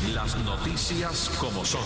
Las noticias como son.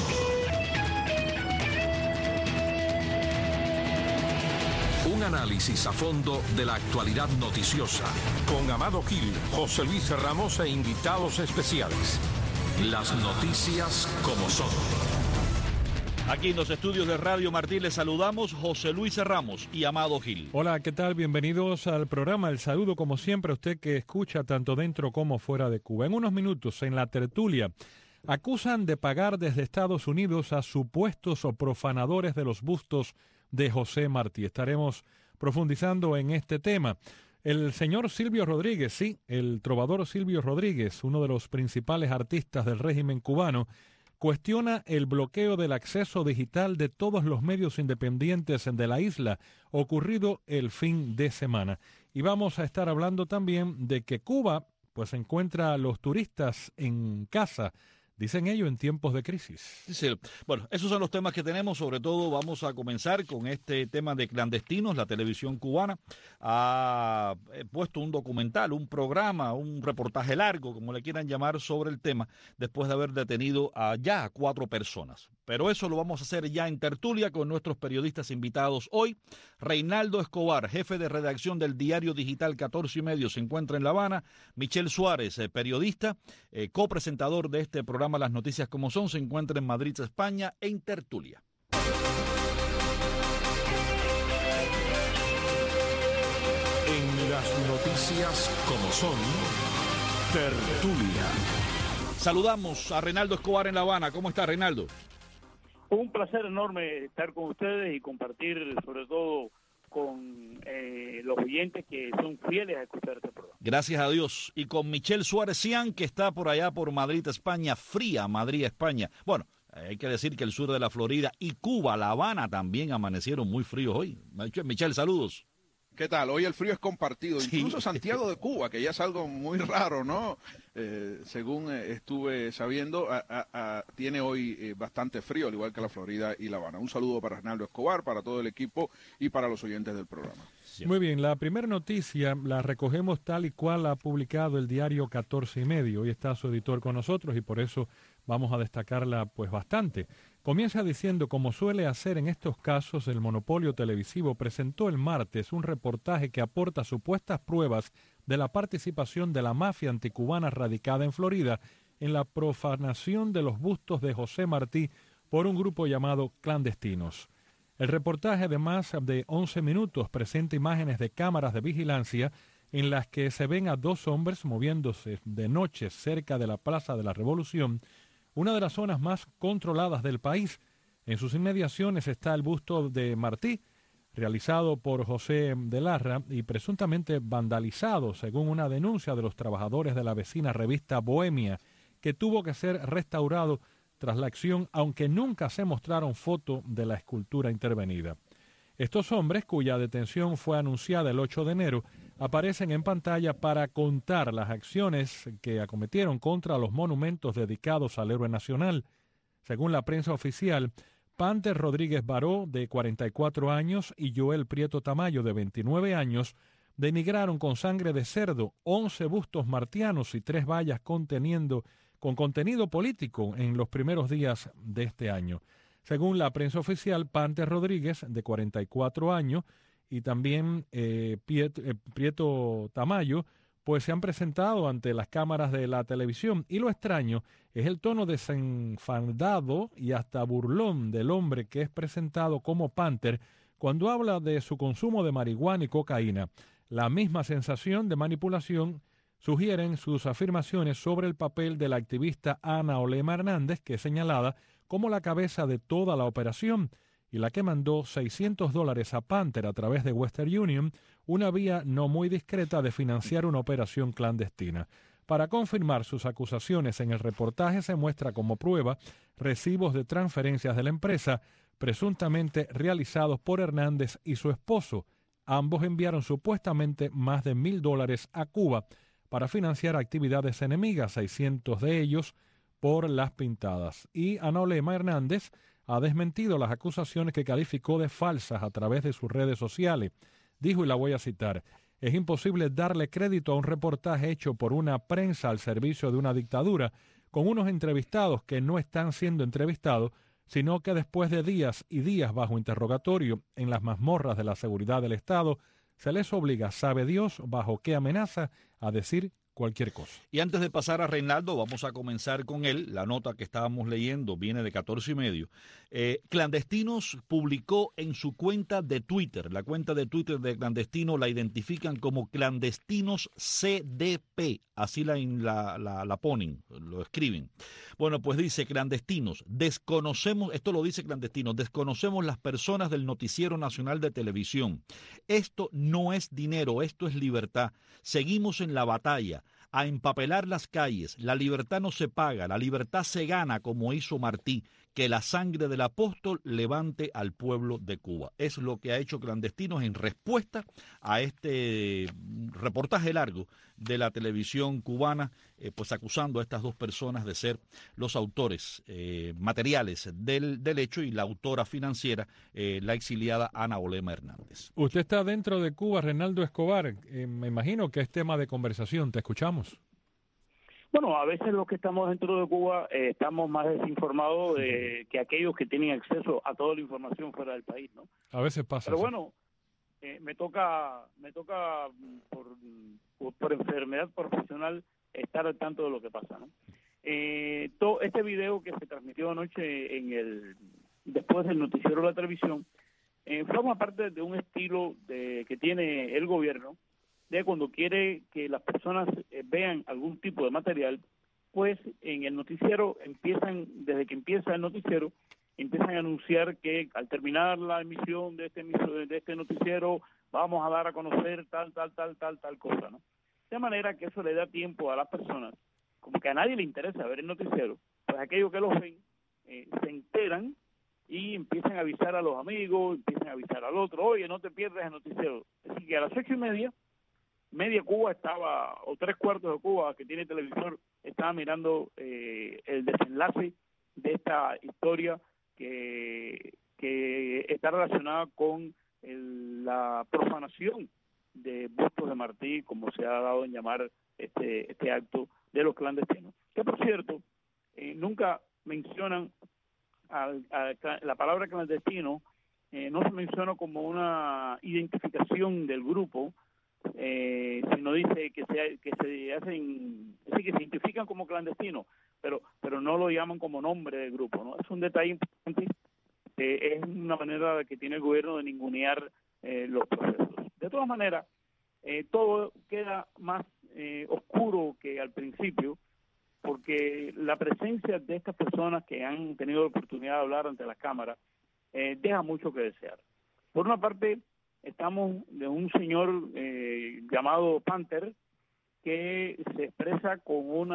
Un análisis a fondo de la actualidad noticiosa. Con Amado Gil, José Luis Ramos e invitados especiales. Las noticias como son. Aquí en los estudios de Radio Martí les saludamos José Luis Ramos y Amado Gil. Hola, ¿qué tal? Bienvenidos al programa. El saludo como siempre a usted que escucha tanto dentro como fuera de Cuba. En unos minutos en la tertulia acusan de pagar desde Estados Unidos a supuestos o profanadores de los bustos de José Martí. Estaremos profundizando en este tema. El señor Silvio Rodríguez, sí, el trovador Silvio Rodríguez, uno de los principales artistas del régimen cubano, cuestiona el bloqueo del acceso digital de todos los medios independientes de la isla, ocurrido el fin de semana. Y vamos a estar hablando también de que Cuba pues encuentra a los turistas en casa, dicen ellos, en tiempos de crisis. Sí, bueno, esos son los temas que tenemos. Sobre todo vamos a comenzar con este tema de clandestinos. La televisión cubana ha puesto un documental, un programa, un reportaje largo, como le quieran llamar, sobre el tema, después de haber detenido a 4 personas. Pero eso lo vamos a hacer ya en tertulia con nuestros periodistas invitados hoy. Reinaldo Escobar, jefe de redacción del diario digital 14 y medio, se encuentra en La Habana. Michel Suárez, periodista, copresentador de este programa Las Noticias Como Son, se encuentra en Madrid, España, en tertulia. En las noticias como son, tertulia. Saludamos a Reinaldo Escobar en La Habana. ¿Cómo está, Reinaldo? Un placer enorme estar con ustedes y compartir sobre todo con los oyentes que son fieles a escuchar este programa. Gracias a Dios. Y con Michel Suárez Cian, que está por allá por Madrid, España, fría Madrid, España. Bueno, hay que decir que el sur de la Florida y Cuba, La Habana, también amanecieron muy fríos hoy. Michel, saludos. ¿Qué tal? Hoy el frío es compartido, Sí. incluso Santiago de Cuba, que ya es algo muy raro, ¿no? Según estuve sabiendo, tiene hoy bastante frío, al igual que la Florida y La Habana. Un saludo para Reinaldo Escobar, para todo el equipo y para los oyentes del programa. Muy bien, la primera noticia la recogemos tal y cual ha publicado el diario 14 y medio. Hoy está su editor con nosotros y por eso vamos a destacarla pues bastante. Comienza diciendo, como suele hacer en estos casos, el monopolio televisivo presentó el martes un reportaje que aporta supuestas pruebas de la participación de la mafia anticubana radicada en Florida en la profanación de los bustos de José Martí por un grupo llamado Clandestinos. El reportaje de más de 11 minutos presenta imágenes de cámaras de vigilancia en las que se ven a 2 hombres moviéndose de noche cerca de la Plaza de la Revolución, una de las zonas más controladas del país. En sus inmediaciones está el busto de Martí, realizado por José de Larra y presuntamente vandalizado, según una denuncia de los trabajadores de la vecina revista Bohemia, que tuvo que ser restaurado tras la acción, aunque nunca se mostraron fotos de la escultura intervenida. Estos hombres, cuya detención fue anunciada el 8 de enero, aparecen en pantalla para contar las acciones que acometieron contra los monumentos dedicados al héroe nacional. Según la prensa oficial, Panter Rodríguez Baró, de 44 años, y Joel Prieto Tamayo, de 29 años, denigraron con sangre de cerdo 11 bustos martianos y 3 vallas con contenido político en los primeros días de este año. Según la prensa oficial, Panter Rodríguez, de 44 años, y también Prieto Tamayo, pues se han presentado ante las cámaras de la televisión. Y lo extraño es el tono desenfadado y hasta burlón del hombre que es presentado como Panter cuando habla de su consumo de marihuana y cocaína. La misma sensación de manipulación sugieren sus afirmaciones sobre el papel de la activista Ana Olema Hernández, que es señalada como la cabeza de toda la operación y la que mandó $600 a Panter a través de Western Union, una vía no muy discreta de financiar una operación clandestina. Para confirmar sus acusaciones, en el reportaje se muestra como prueba recibos de transferencias de la empresa presuntamente realizados por Hernández y su esposo. Ambos enviaron supuestamente más de $1,000 a Cuba para financiar actividades enemigas, 600 de ellos por las pintadas. Y Ana Olema Hernández ha desmentido las acusaciones que calificó de falsas a través de sus redes sociales. Dijo, y la voy a citar, es imposible darle crédito a un reportaje hecho por una prensa al servicio de una dictadura con unos entrevistados que no están siendo entrevistados, sino que después de días y días bajo interrogatorio en las mazmorras de la seguridad del Estado, se les obliga, sabe Dios, bajo qué amenaza, a decir cualquier cosa. Y antes de pasar a Reinaldo, vamos a comenzar con él. La nota que estábamos leyendo viene de 14 y medio. Clandestinos publicó en su cuenta de Twitter, la cuenta de Twitter de Clandestino la identifican como Clandestinos CDP, así la ponen, lo escriben. Bueno, pues dice Clandestinos, desconocemos, esto lo dice Clandestinos, desconocemos las personas del Noticiero Nacional de Televisión. Esto no es dinero, esto es libertad. Seguimos en la batalla, a empapelar las calles. La libertad no se paga, la libertad se gana, como hizo Martí. Que la sangre del apóstol levante al pueblo de Cuba. Es lo que ha hecho Clandestinos en respuesta a este reportaje largo de la televisión cubana, pues acusando a estas dos personas de ser los autores materiales del hecho y la autora financiera, la exiliada Ana Olema Hernández. Usted está dentro de Cuba, Reinaldo Escobar. Me imagino que es tema de conversación. Te escuchamos. Bueno, a veces los que estamos dentro de Cuba estamos más desinformados que aquellos que tienen acceso a toda la información fuera del país, ¿no? A veces pasa. Pero bueno, me toca por enfermedad profesional estar al tanto de lo que pasa, ¿no? Todo este video que se transmitió anoche después del noticiero de la televisión forma parte de un estilo que tiene el gobierno de cuando quiere que las personas vean algún tipo de material, pues en el noticiero desde que empieza el noticiero, empiezan a anunciar que al terminar la emisión de este noticiero vamos a dar a conocer tal cosa, ¿no? De manera que eso le da tiempo a las personas, como que a nadie le interesa ver el noticiero, pues aquellos que los ven se enteran y empiezan a avisar a los amigos, empiezan a avisar al otro, oye, no te pierdas el noticiero. Así que a las 8:30, media Cuba estaba, o 3/4 de Cuba que tiene televisor, estaba mirando el desenlace de esta historia que está relacionada con la profanación de bustos de Martí, como se ha dado en llamar este acto de los clandestinos. Que por cierto, nunca mencionan la palabra clandestino, no se menciona como una identificación del grupo, sino dice que se identifican como clandestinos, pero no lo llaman como nombre del grupo, ¿no? Es un detalle importante, es una manera que tiene el gobierno de ningunear los procesos. De todas maneras, todo queda más oscuro que al principio, porque la presencia de estas personas que han tenido la oportunidad de hablar ante las cámaras deja mucho que desear. Por una parte, estamos de un señor llamado Panther, que se expresa con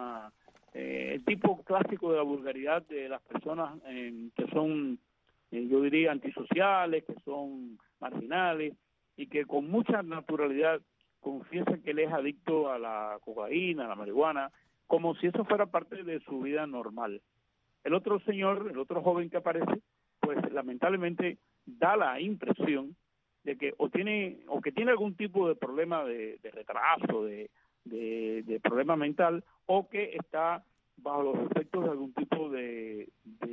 el tipo clásico de la vulgaridad de las personas que son, yo diría, antisociales, que son marginales, y que con mucha naturalidad confiesa que él es adicto a la cocaína, a la marihuana, como si eso fuera parte de su vida normal. El otro señor, el otro joven que aparece, pues lamentablemente da la impresión de que que tiene algún tipo de problema de retraso, de problema mental, o que está bajo los efectos de algún tipo de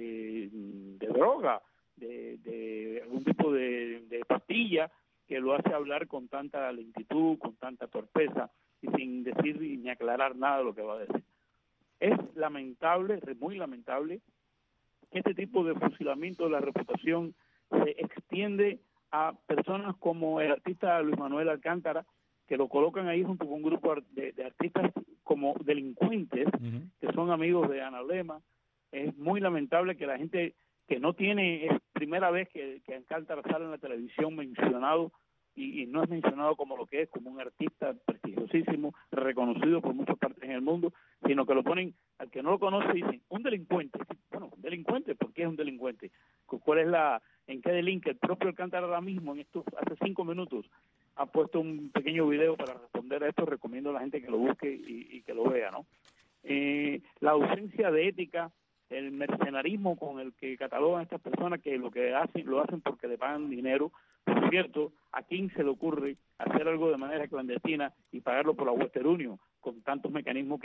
droga, de algún tipo de pastilla que lo hace hablar con tanta lentitud, con tanta torpeza, y sin decir ni aclarar nada de lo que va a decir. Es lamentable, muy lamentable, que este tipo de fusilamiento de la reputación se extiende a personas como el artista Luis Manuel Alcántara, que lo colocan ahí junto con un grupo de artistas como delincuentes, que son amigos de Ana Olema. Es muy lamentable que la gente que no tiene, es primera vez que Alcántara sale en la televisión mencionado, y no es mencionado como lo que es, como un artista prestigiosísimo, reconocido por muchas partes en el mundo, sino que lo ponen, al que no lo conoce, dicen, un delincuente. Bueno, un delincuente, ¿por qué es un delincuente? ¿En qué delinque? El propio Alcántara ahora mismo, hace 5 minutos, ha puesto un pequeño video para responder a esto. Recomiendo a la gente que lo busque y que lo vea, ¿no? La ausencia de ética, el mercenarismo con el que catalogan a estas personas, que lo hacen porque le pagan dinero. Por cierto, ¿a quién se le ocurre hacer algo de manera clandestina y pagarlo por la Western Union, con tantos mecanismos que hay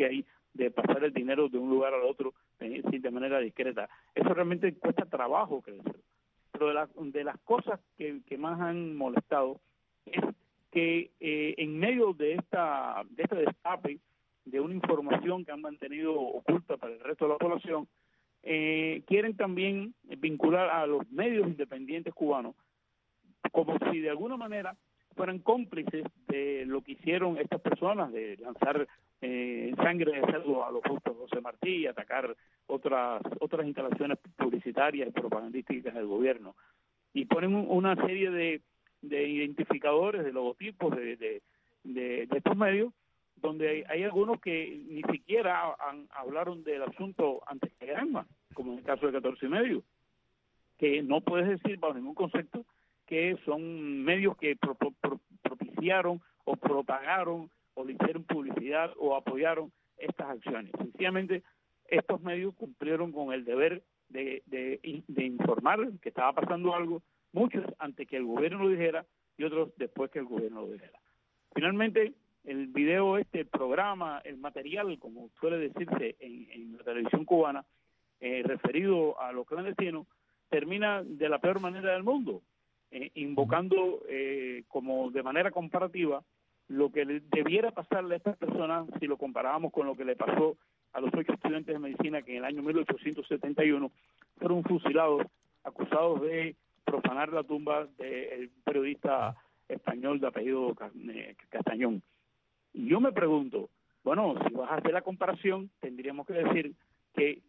de pasar el dinero de un lugar al otro de manera discreta. Eso realmente cuesta trabajo crecer. Pero de las cosas que más han molestado es que en medio de este destape de una información que han mantenido oculta para el resto de la población, quieren también vincular a los medios independientes cubanos como si de alguna manera fueran cómplices de lo que hicieron estas personas, de lanzar sangre de cerdo a los justos José Martí y atacar otras instalaciones publicitarias y propagandísticas del gobierno. Y ponen una serie de identificadores, de logotipos de estos medios, donde hay algunos que ni siquiera hablaron del asunto antes que Granma, como en el caso de 14 y medio, que no puedes decir bajo ningún concepto que son medios que propiciaron o propagaron o le hicieron publicidad o apoyaron estas acciones. Sencillamente, estos medios cumplieron con el deber de informar que estaba pasando algo, muchos antes que el gobierno lo dijera y otros después que el gobierno lo dijera. Finalmente, el video, el programa, el material, como suele decirse en la televisión cubana, referido a los clandestinos, termina de la peor manera del mundo, invocando como de manera comparativa lo que debiera pasarle a estas personas si lo comparábamos con lo que le pasó a los 8 estudiantes de medicina que en el año 1871 fueron fusilados, acusados de profanar la tumba del periodista español de apellido Castañón. Y yo me pregunto, bueno, si vas a hacer la comparación, tendríamos que decir que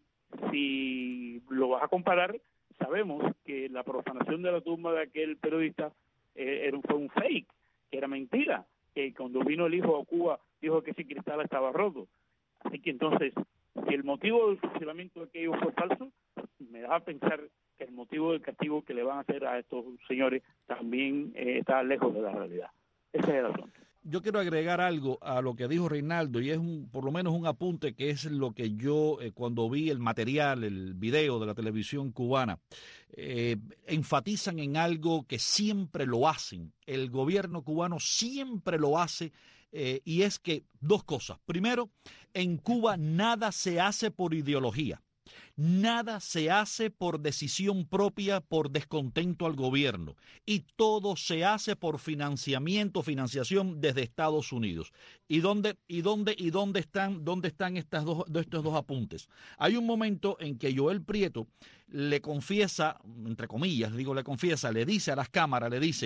si lo vas a comparar, sabemos que la profanación de la tumba de aquel periodista fue un fake, que era mentira, que cuando vino el hijo a Cuba dijo que ese cristal estaba roto. Así que entonces, si el motivo del fusilamiento de aquello fue falso, me da a pensar que el motivo del castigo que le van a hacer a estos señores también está lejos de la realidad. Ese es el asunto. Yo quiero agregar algo a lo que dijo Reinaldo, y es por lo menos un apunte que es lo que yo, cuando vi el material, el video de la televisión cubana, enfatizan en algo que siempre lo hacen. El gobierno cubano siempre lo hace, y es que dos cosas. Primero, en Cuba nada se hace por ideología. Nada se hace por decisión propia, por descontento al gobierno, y todo se hace por financiación desde Estados Unidos. ¿Y dónde están estos dos apuntes? Hay un momento en que Joel Prieto le confiesa, entre comillas, le dice a las cámaras,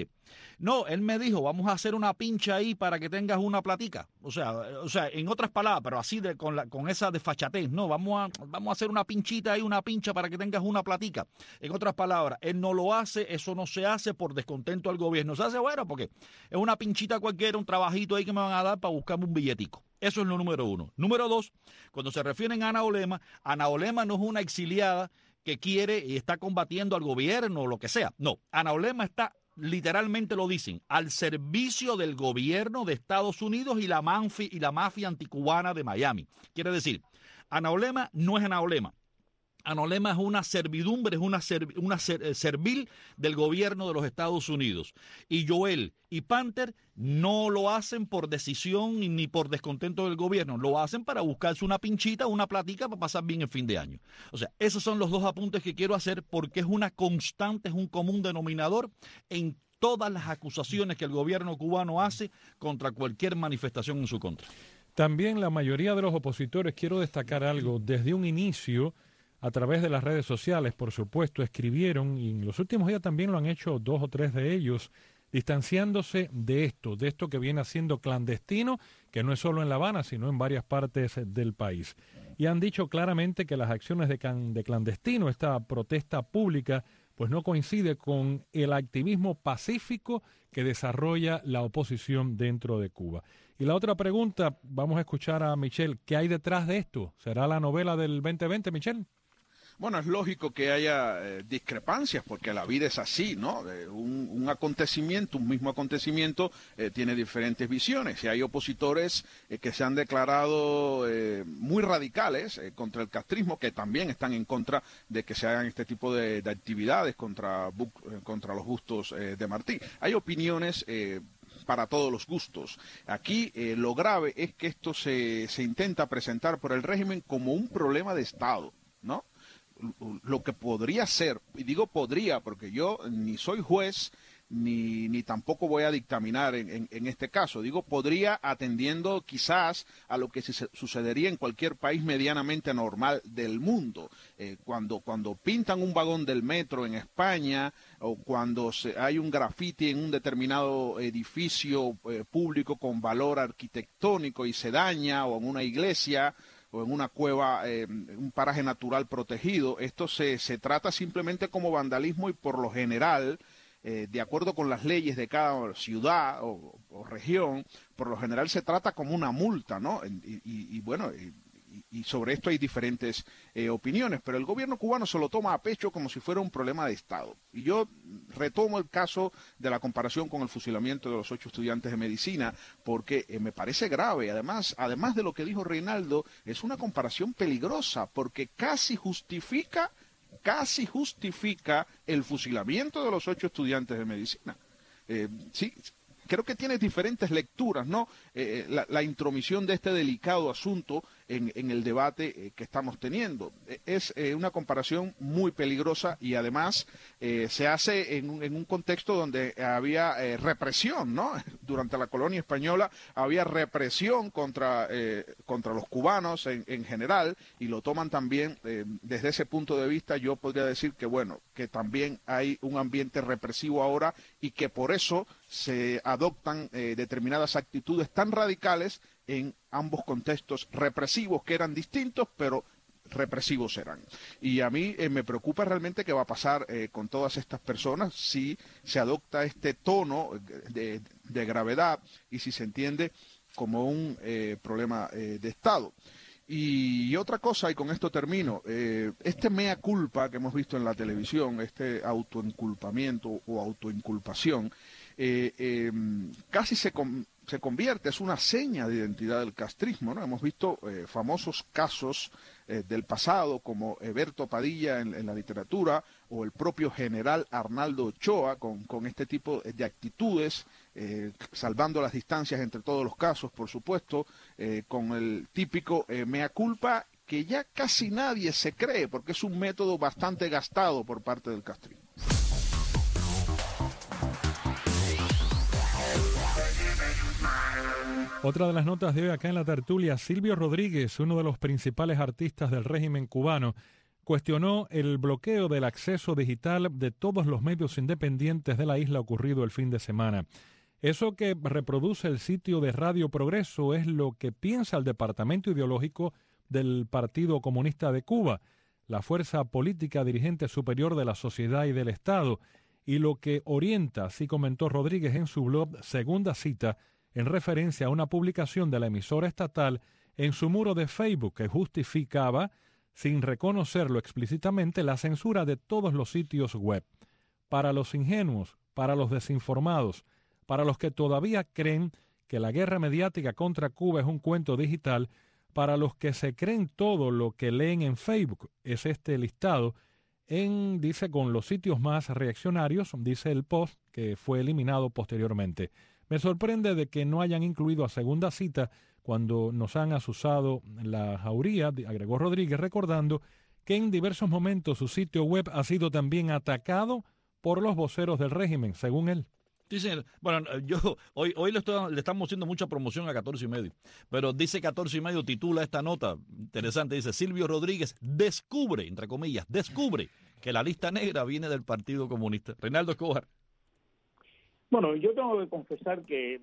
no, él me dijo, vamos a hacer una pincha ahí para que tengas una platica. O sea, en otras palabras, pero así con esa desfachatez, no, vamos a hacer una pinchita ahí, una pincha para que tengas una platica. En otras palabras, él no lo hace, eso no se hace por descontento al gobierno. Se hace, bueno, porque es una pinchita cualquiera, un trabajito ahí que me van a dar para buscarme un billetico. Eso es lo número uno. Número dos, cuando se refieren a Ana Olema no es una exiliada que quiere y está combatiendo al gobierno o lo que sea. No, Ana Olema está, literalmente lo dicen, al servicio del gobierno de Estados Unidos y la mafia anticubana de Miami. Quiere decir, Ana Olema no es Ana Olema. Ana Olema es una servidumbre, es una servil del gobierno de los Estados Unidos. Y Joel y Panther no lo hacen por decisión ni por descontento del gobierno. Lo hacen para buscarse una pinchita, una platica para pasar bien el fin de año. O sea, esos son los dos apuntes que quiero hacer porque es una constante, es un común denominador en todas las acusaciones que el gobierno cubano hace contra cualquier manifestación en su contra. También la mayoría de los opositores, quiero destacar algo, desde un inicio, a través de las redes sociales, por supuesto, escribieron, y en los últimos días también lo han hecho 2 o 3 de ellos, distanciándose de esto que viene siendo clandestino, que no es solo en La Habana, sino en varias partes del país. Y han dicho claramente que las acciones de clandestino, esta protesta pública, pues no coincide con el activismo pacífico que desarrolla la oposición dentro de Cuba. Y la otra pregunta, vamos a escuchar a Michelle, ¿qué hay detrás de esto? ¿Será la novela del 2020, Michelle? Bueno, es lógico que haya discrepancias porque la vida es así, ¿no? Un acontecimiento, un mismo acontecimiento tiene diferentes visiones y hay opositores que se han declarado muy radicales contra el castrismo, que también están en contra de que se hagan este tipo de actividades contra los bustos de Martí. Hay opiniones para todos los gustos. Aquí lo grave es que esto se intenta presentar por el régimen como un problema de Estado, ¿no? Lo que podría ser, y digo podría porque yo ni soy juez, ni tampoco voy a dictaminar en este caso. Digo, podría atendiendo quizás a lo que sucedería en cualquier país medianamente normal del mundo. Cuando pintan un vagón del metro en España o cuando hay un graffiti en un determinado edificio público con valor arquitectónico y se daña, o en una iglesia o en una cueva, un paraje natural protegido, esto se trata simplemente como vandalismo y por lo general, de acuerdo con las leyes de cada ciudad o región, por lo general se trata como una multa, ¿no? Y bueno, y sobre esto hay diferentes opiniones, pero el gobierno cubano se lo toma a pecho como si fuera un problema de Estado. Y yo retomo el caso de la comparación con el fusilamiento de los 8 estudiantes de medicina, porque me parece grave. Además de lo que dijo Reinaldo, es una comparación peligrosa, porque casi justifica el fusilamiento de los 8 estudiantes de medicina. Sí, creo que tiene diferentes lecturas, ¿no? La intromisión de este delicado asunto en el debate que estamos teniendo. Es una comparación muy peligrosa y además se hace en un contexto donde había represión, ¿no? Durante la colonia española había represión contra los cubanos en general, y lo toman también desde ese punto de vista. Yo podría decir que, bueno, que también hay un ambiente represivo ahora y que por eso se adoptan determinadas actitudes tan radicales en ambos contextos represivos, que eran distintos, pero represivos eran. Y a mí me preocupa realmente qué va a pasar con todas estas personas si se adopta este tono de gravedad y si se entiende como un problema de Estado. Y otra cosa, y con esto termino, este mea culpa que hemos visto en la televisión, este autoinculpamiento o autoinculpación, casi se convierte, es una seña de identidad del castrismo, ¿no? Hemos visto famosos casos del pasado, como Eberto Padilla en la literatura, o el propio general Arnaldo Ochoa, con este tipo de actitudes, salvando las distancias entre todos los casos, por supuesto, con el típico mea culpa, que ya casi nadie se cree, porque es un método bastante gastado por parte del castrismo. Otra de las notas de hoy acá en la tertulia: Silvio Rodríguez, uno de los principales artistas del régimen cubano, cuestionó el bloqueo del acceso digital de todos los medios independientes de la isla ocurrido el fin de semana. Eso que reproduce el sitio de Radio Progreso es lo que piensa el departamento ideológico del Partido Comunista de Cuba, la fuerza política dirigente superior de la sociedad y del Estado, y lo que orienta, así comentó Rodríguez en su blog Segunda Cita, en referencia a una publicación de la emisora estatal en su muro de Facebook que justificaba, sin reconocerlo explícitamente, la censura de todos los sitios web. Para los ingenuos, para los desinformados, para los que todavía creen que la guerra mediática contra Cuba es un cuento digital, para los que se creen todo lo que leen en Facebook, es este listado, dice, con los sitios más reaccionarios, dice el post que fue eliminado posteriormente. Me sorprende de que no hayan incluido a Segunda Cita cuando nos han asusado la jauría, agregó Rodríguez, recordando que en diversos momentos su sitio web ha sido también atacado por los voceros del régimen, según él. Sí, señor. Bueno, hoy le estamos haciendo mucha promoción a 14:30, pero dice 14:30, titula esta nota interesante, dice: Silvio Rodríguez descubre, entre comillas, que la lista negra viene del Partido Comunista. Reinaldo Escobar. Bueno, yo tengo que confesar que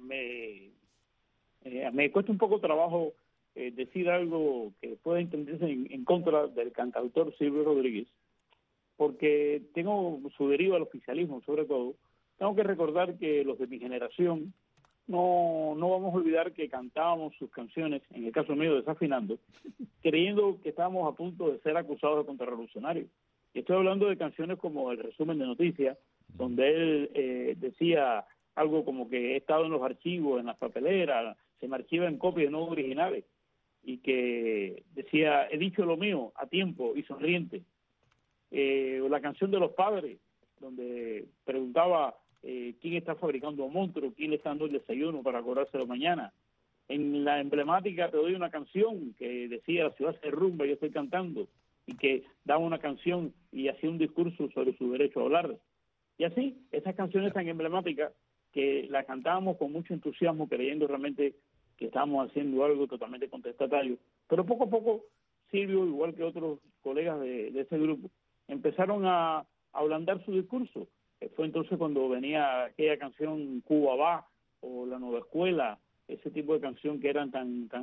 me cuesta un poco trabajo decir algo que pueda entenderse en contra del cantautor Silvio Rodríguez, porque tengo su deriva al oficialismo, sobre todo. Tengo que recordar que los de mi generación no vamos a olvidar que cantábamos sus canciones, en el caso mío desafinando, creyendo que estábamos a punto de ser acusados de contrarrevolucionarios. Y estoy hablando de canciones como El Resumen de Noticias, donde él decía algo como que he estado en los archivos, en las papeleras, se me archivan copias no originales, y que decía, he dicho lo mío a tiempo y sonriente. La canción de Los Padres, donde preguntaba quién está fabricando monstruos, quién le está dando el desayuno para cobrárselo mañana. En la emblemática Te doy una canción que decía la ciudad se derrumba, yo estoy cantando, y que daba una canción y hacía un discurso sobre su derecho a hablar. Y así, esas canciones tan emblemáticas que las cantábamos con mucho entusiasmo, creyendo realmente que estábamos haciendo algo totalmente contestatario. Pero poco a poco, Silvio, igual que otros colegas de ese grupo, empezaron a ablandar su discurso. Fue entonces cuando venía aquella canción Cuba va, o La Nueva Escuela, ese tipo de canción que eran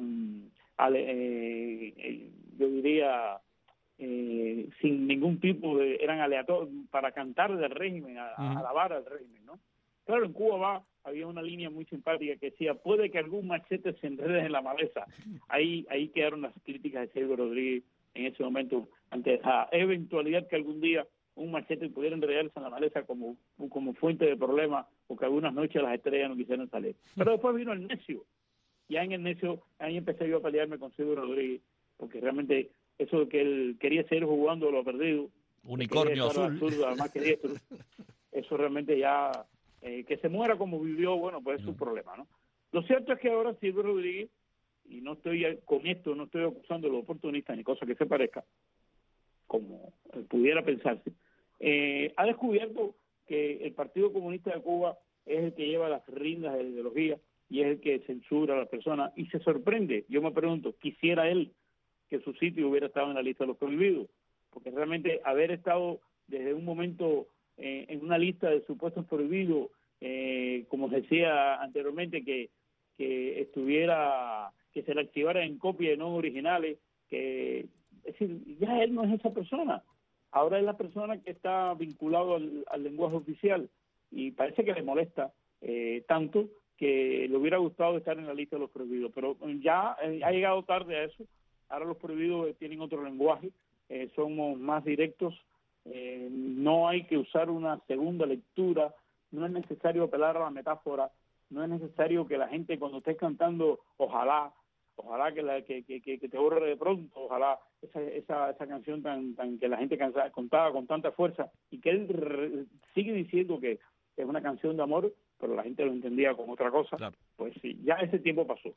yo diría, sin ningún tipo de, eran aleatorios, para cantar del régimen, alabar al régimen, ¿no? Claro, en Cuba va, había una línea muy simpática que decía, puede que algún machete se enrede en la maleza. Ahí quedaron las críticas de Silvio Rodríguez en ese momento, ante esa eventualidad que algún día un machete pudiera enredarse en la maleza como fuente de problemas, o que algunas noches las estrellas no quisieran salir. Pero después vino el necio. Ya en el necio, ahí empecé yo a pelearme con Silvio Rodríguez, porque realmente eso que él quería seguir jugando a lo perdido, unicornio azul, además que diestro, eso realmente ya, que se muera como vivió, bueno, pues es su problema, ¿no? Lo cierto es que ahora Silvio Rodríguez, y no estoy con esto, no estoy acusando a los oportunistas ni cosa que se parezca, como pudiera pensarse, ha descubierto que el Partido Comunista de Cuba es el que lleva las riendas de la ideología y es el que censura a las personas, y se sorprende. Yo me pregunto, quisiera él que su sitio hubiera estado en la lista de los prohibidos, porque realmente haber estado desde un momento en una lista de supuestos prohibidos, como decía anteriormente, que estuviera, que se le activara en copia de no originales, es decir, ya él no es esa persona. Ahora es la persona que está vinculado al lenguaje oficial, y parece que le molesta tanto que le hubiera gustado estar en la lista de los prohibidos, pero ya ha llegado tarde a eso. Ahora los prohibidos tienen otro lenguaje, somos más directos, no hay que usar una segunda lectura, no es necesario apelar a la metáfora, no es necesario que la gente cuando esté cantando ojalá que te borre de pronto, ojalá esa canción tan que la gente contaba con tanta fuerza, y que él sigue diciendo que es una canción de amor, pero la gente lo entendía como otra cosa. Claro. Pues sí, ya ese tiempo pasó,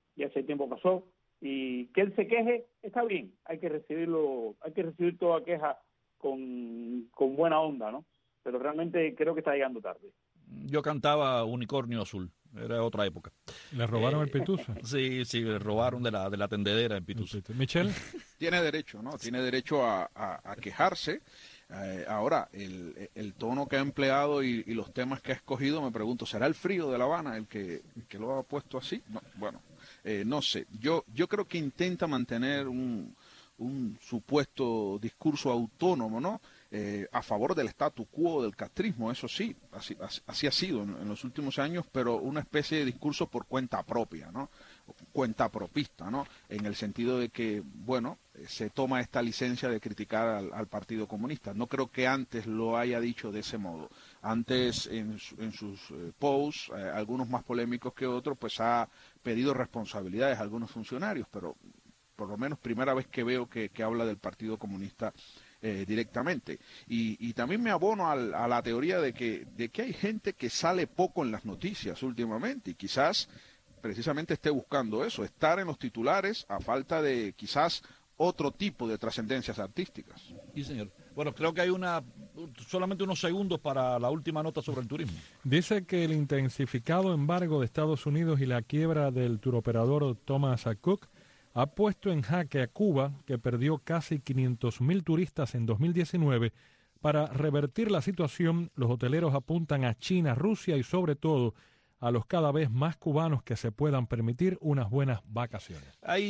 y que él se queje está bien, hay que recibir toda queja con buena onda, ¿no? Pero realmente creo que está llegando tarde. Yo cantaba Unicornio Azul, era otra época. ¿Le robaron el Pitusa? Sí, le robaron de la tendedera en Pitusa. Michelle. Tiene derecho, ¿no? Tiene derecho a quejarse. Ahora, el tono que ha empleado y los temas que ha escogido, me pregunto, ¿será el frío de La Habana el que lo ha puesto así? No, bueno, no sé. Yo creo que intenta mantener un supuesto discurso autónomo, ¿no? A favor del statu quo, del castrismo, eso sí, así ha sido en los últimos años, pero una especie de discurso por cuenta propia, ¿no? Cuenta propista, ¿no? En el sentido de que, bueno, se toma esta licencia de criticar al Partido Comunista. No creo que antes lo haya dicho de ese modo. Antes, en sus posts, algunos más polémicos que otros, pues ha pedido responsabilidades a algunos funcionarios, pero por lo menos primera vez que veo que habla del Partido Comunista directamente. Y también me abono a la teoría de que hay gente que sale poco en las noticias últimamente, y quizás precisamente esté buscando eso, estar en los titulares a falta de quizás otro tipo de trascendencias artísticas. Sí, señor. Bueno, creo que hay solamente unos segundos para la última nota sobre el turismo. Dice que el intensificado embargo de Estados Unidos y la quiebra del turoperador Thomas Cook ha puesto en jaque a Cuba, que perdió casi 500,000 turistas en 2019. Para revertir la situación, los hoteleros apuntan a China, Rusia y sobre todo a los cada vez más cubanos que se puedan permitir unas buenas vacaciones.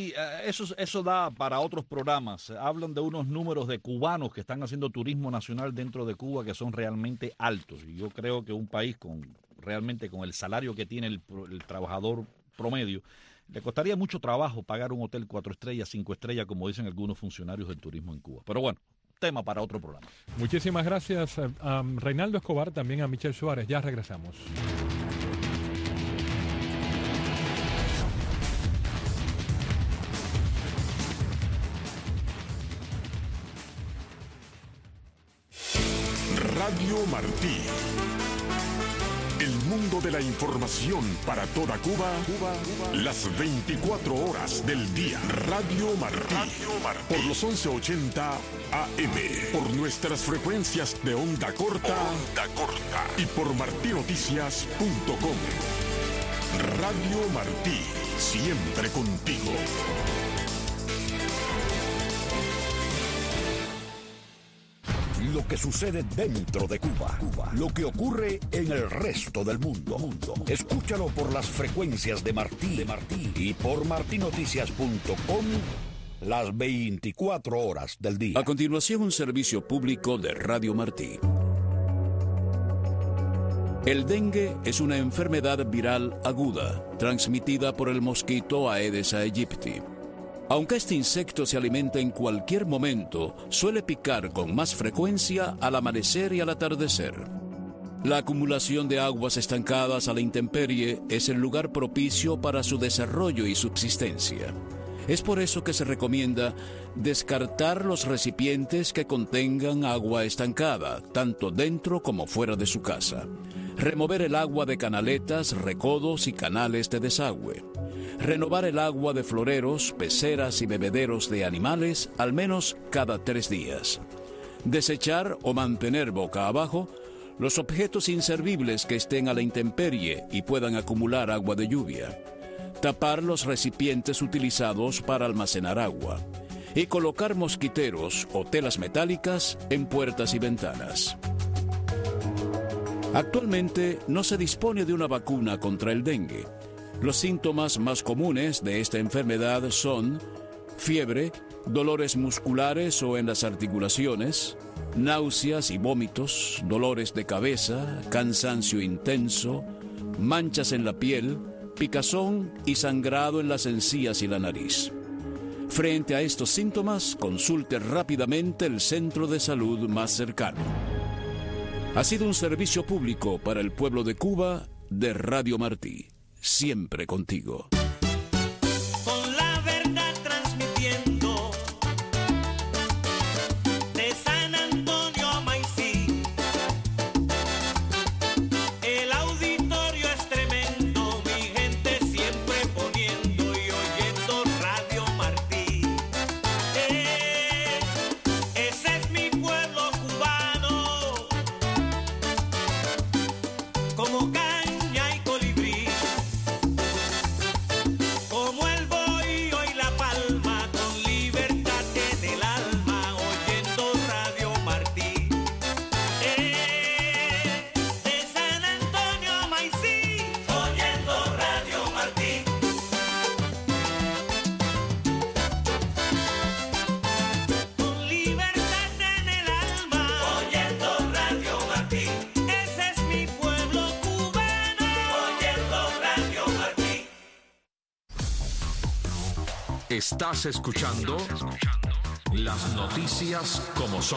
Eso da para otros programas. Hablan de unos números de cubanos que están haciendo turismo nacional dentro de Cuba que son realmente altos. Y yo creo que un país realmente con el salario que tiene el trabajador promedio, le costaría mucho trabajo pagar un hotel 4 estrellas, 5 estrellas, como dicen algunos funcionarios del turismo en Cuba. Pero bueno, tema para otro programa. Muchísimas gracias a Reinaldo Escobar, también a Michelle Suárez. Ya regresamos. Radio Martí. El mundo de la información para toda Cuba, las 24 horas del día. Radio Martí. Por los 1180 AM. Por nuestras frecuencias de onda corta. Y por martinoticias.com. Radio Martí. Siempre contigo. Lo que sucede dentro de Cuba, lo que ocurre en el resto del mundo. Escúchalo por las frecuencias de Martí y por martinoticias.com las 24 horas del día. A continuación, un servicio público de Radio Martí. El dengue es una enfermedad viral aguda, transmitida por el mosquito Aedes aegypti. Aunque este insecto se alimenta en cualquier momento, suele picar con más frecuencia al amanecer y al atardecer. La acumulación de aguas estancadas a la intemperie es el lugar propicio para su desarrollo y subsistencia. Es por eso que se recomienda descartar los recipientes que contengan agua estancada, tanto dentro como fuera de su casa. Remover el agua de canaletas, recodos y canales de desagüe. Renovar el agua de floreros, peceras y bebederos de animales al menos cada 3 días. Desechar o mantener boca abajo los objetos inservibles que estén a la intemperie y puedan acumular agua de lluvia. Tapar los recipientes utilizados para almacenar agua. Y colocar mosquiteros o telas metálicas en puertas y ventanas. Actualmente no se dispone de una vacuna contra el dengue. Los síntomas más comunes de esta enfermedad son fiebre, dolores musculares o en las articulaciones, náuseas y vómitos, dolores de cabeza, cansancio intenso, manchas en la piel, picazón y sangrado en las encías y la nariz. Frente a estos síntomas, consulte rápidamente el centro de salud más cercano. Ha sido un servicio público para el pueblo de Cuba de Radio Martí. Siempre contigo. Con la verdad transmitiendo de San Antonio a Maicí. El auditorio es tremendo, mi gente siempre poniendo y oyendo Radio Martí. Ese es mi pueblo cubano, como caña y colibrí. Como el bohío y la palma, con libertad en el alma, oyendo Radio Martí. De San Antonio a Maicí, oyendo Radio Martí. Con libertad en el alma, oyendo Radio Martí. Ese es mi pueblo cubano, oyendo Radio Martí. Estás escuchando las noticias como son.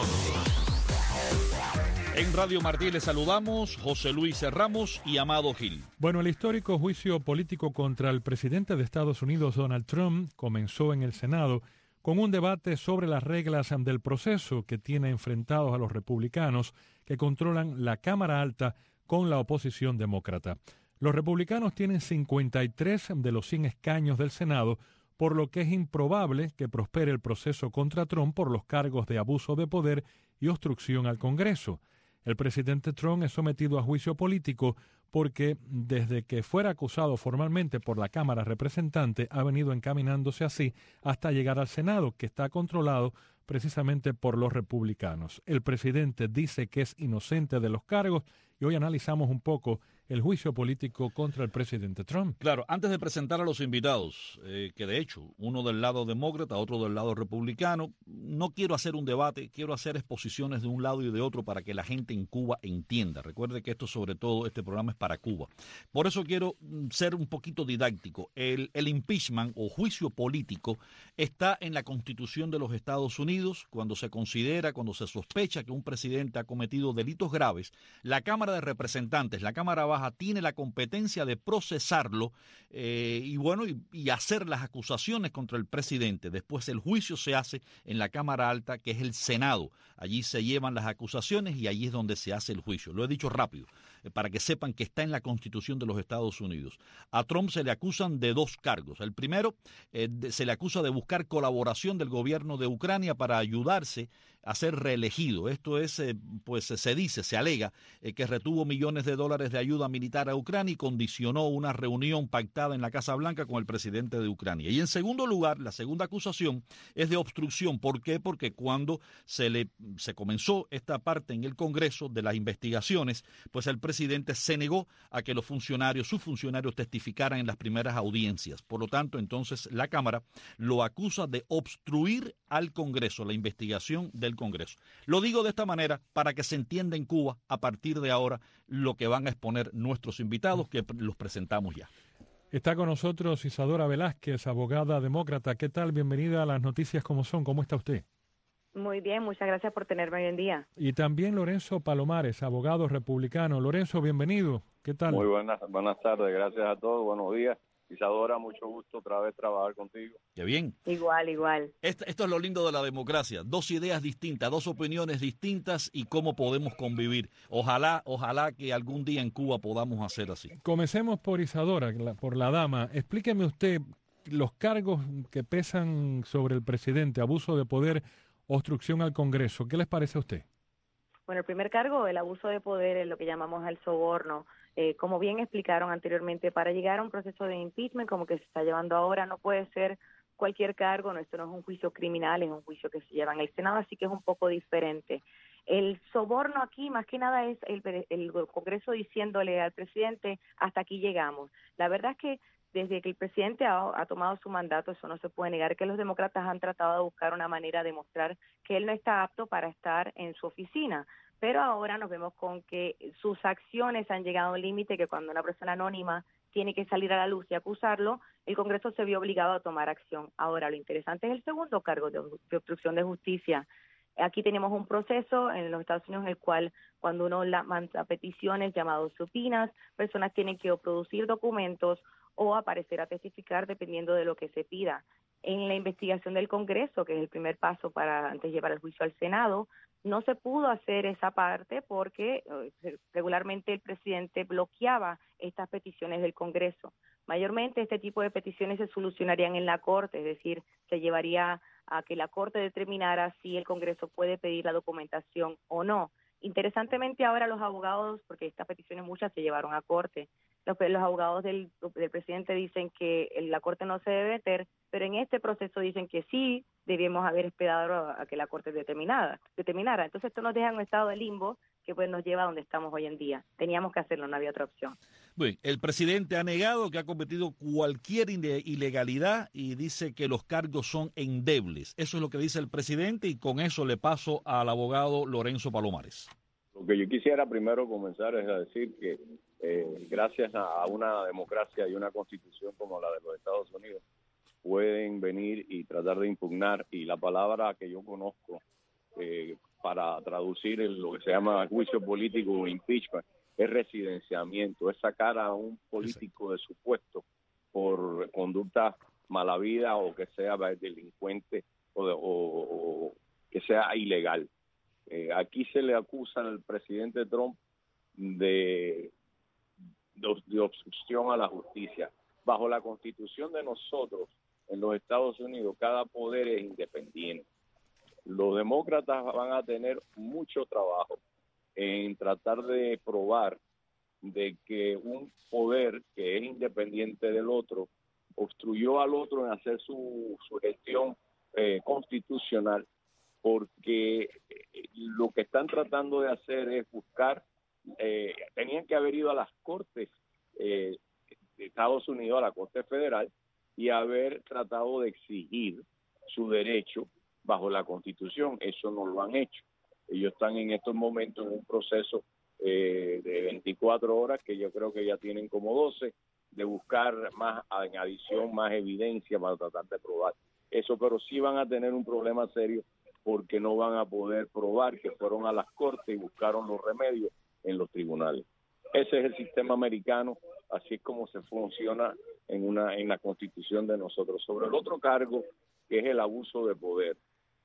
En Radio Martí les saludamos José Luis Ramos y Amado Gil. Bueno, el histórico juicio político contra el presidente de Estados Unidos, Donald Trump, comenzó en el Senado con un debate sobre las reglas del proceso que tiene enfrentados a los republicanos que controlan la Cámara Alta con la oposición demócrata. Los republicanos tienen 53 de los 100 escaños del Senado, por lo que es improbable que prospere el proceso contra Trump por los cargos de abuso de poder y obstrucción al Congreso. El presidente Trump es sometido a juicio político porque desde que fuera acusado formalmente por la Cámara Representante ha venido encaminándose así hasta llegar al Senado, que está controlado precisamente por los republicanos. El presidente dice que es inocente de los cargos y hoy analizamos un poco el juicio político contra el presidente Trump. Claro, antes de presentar a los invitados, que de hecho, uno del lado demócrata, otro del lado republicano, no quiero hacer un debate, quiero hacer exposiciones de un lado y de otro para que la gente en Cuba entienda. Recuerde que esto, sobre todo, este programa es para Cuba. Por eso quiero ser un poquito didáctico. El impeachment o juicio político está en la Constitución de los Estados Unidos. Cuando se considera, cuando se sospecha que un presidente ha cometido delitos graves, la Cámara de Representantes, la Cámara Baja, tiene la competencia de procesarlo y hacer las acusaciones contra el presidente. Después el juicio se hace en la Cámara Alta, que es el Senado. Allí se llevan las acusaciones y allí es donde se hace el juicio. Lo he dicho rápido. para que sepan que está en la Constitución de los Estados Unidos. A Trump se le acusan de 2 cargos. El primero, se le acusa de buscar colaboración del gobierno de Ucrania para ayudarse a ser reelegido. Esto es, pues se dice, se alega que retuvo millones de dólares de ayuda militar a Ucrania y condicionó una reunión pactada en la Casa Blanca con el presidente de Ucrania. Y en segundo lugar, la segunda acusación es de obstrucción. ¿Por qué? Porque cuando se comenzó esta parte en el Congreso de las investigaciones, pues el presidente se negó a que sus funcionarios testificaran en las primeras audiencias. Por lo tanto, entonces la Cámara lo acusa de obstruir al Congreso, la investigación del Congreso. Lo digo de esta manera para que se entienda en Cuba a partir de ahora lo que van a exponer nuestros invitados, que los presentamos ya. Está con nosotros Isadora Velázquez, abogada demócrata. ¿Qué tal? Bienvenida a Las Noticias Como Son. ¿Cómo está usted? Muy bien, muchas gracias por tenerme hoy en día. Y también Lorenzo Palomares, abogado republicano. Lorenzo, bienvenido. ¿Qué tal? Muy buenas tardes, gracias a todos, buenos días. Isadora, mucho gusto otra vez trabajar contigo. Qué bien. Igual. Esto es lo lindo de la democracia. 2 ideas distintas, 2 opiniones distintas y cómo podemos convivir. Ojalá que algún día en Cuba podamos hacer así. Comencemos por Isadora, por la dama. Explíqueme usted los cargos que pesan sobre el presidente, abuso de poder, obstrucción al Congreso. ¿Qué les parece a usted? Bueno, el primer cargo, el abuso de poder, es lo que llamamos el soborno. Como bien explicaron anteriormente, para llegar a un proceso de impeachment como que se está llevando ahora, no puede ser cualquier cargo, esto no es un juicio criminal, es un juicio que se lleva en el Senado, así que es un poco diferente. El soborno aquí, más que nada, es el Congreso diciéndole al presidente, hasta aquí llegamos. La verdad es que desde que el presidente ha tomado su mandato, eso no se puede negar, que los demócratas han tratado de buscar una manera de mostrar que él no está apto para estar en su oficina. Pero ahora nos vemos con que sus acciones han llegado a un límite que cuando una persona anónima tiene que salir a la luz y acusarlo, el Congreso se vio obligado a tomar acción. Ahora, lo interesante es el segundo cargo de obstrucción de justicia. Aquí tenemos un proceso en los Estados Unidos en el cual cuando uno manda peticiones llamadas supinas, personas tienen que o producir documentos o aparecer a testificar dependiendo de lo que se pida. En la investigación del Congreso, que es el primer paso para antes de llevar el juicio al Senado, no se pudo hacer esa parte porque regularmente el presidente bloqueaba estas peticiones del Congreso. Mayormente este tipo de peticiones se solucionarían en la Corte, es decir, se llevaría a que la Corte determinara si el Congreso puede pedir la documentación o no. Interesantemente ahora los abogados, porque estas peticiones muchas se llevaron a Corte, los abogados del presidente dicen que la Corte no se debe meter, pero en este proceso dicen que sí debíamos haber esperado a que la Corte determinara. Entonces esto nos deja en un estado de limbo que pues nos lleva a donde estamos hoy en día. Teníamos que hacerlo, no había otra opción. Bien, el presidente ha negado que ha cometido cualquier ilegalidad y dice que los cargos son endebles. Eso es lo que dice el presidente y con eso le paso al abogado Lorenzo Palomares. Lo que yo quisiera primero comenzar es a decir que gracias a una democracia y una constitución como la de los Estados Unidos, pueden venir y tratar de impugnar, y la palabra que yo conozco para traducir lo que se llama juicio político o impeachment es residenciamiento, es sacar a un político de su puesto por conducta malavida o que sea delincuente o que sea ilegal. Aquí se le acusa al presidente Trump de obstrucción a la justicia. Bajo la constitución de nosotros, en los Estados Unidos, cada poder es independiente. Los demócratas van a tener mucho trabajo en tratar de probar de que un poder que es independiente del otro obstruyó al otro en hacer su gestión constitucional, porque lo que están tratando de hacer es buscar, tenían que haber ido a las cortes de Estados Unidos, a la Corte Federal, y haber tratado de exigir su derecho bajo la Constitución. Eso no lo han hecho. Ellos están en estos momentos en un proceso de 24 horas, que yo creo que ya tienen como 12, de buscar más, en adición, más evidencia para tratar de probar eso, pero sí van a tener un problema serio porque no van a poder probar que fueron a las cortes y buscaron los remedios en los tribunales. Ese es el sistema americano, así es como se funciona en la Constitución de nosotros. Sobre el otro cargo, que es el abuso de poder.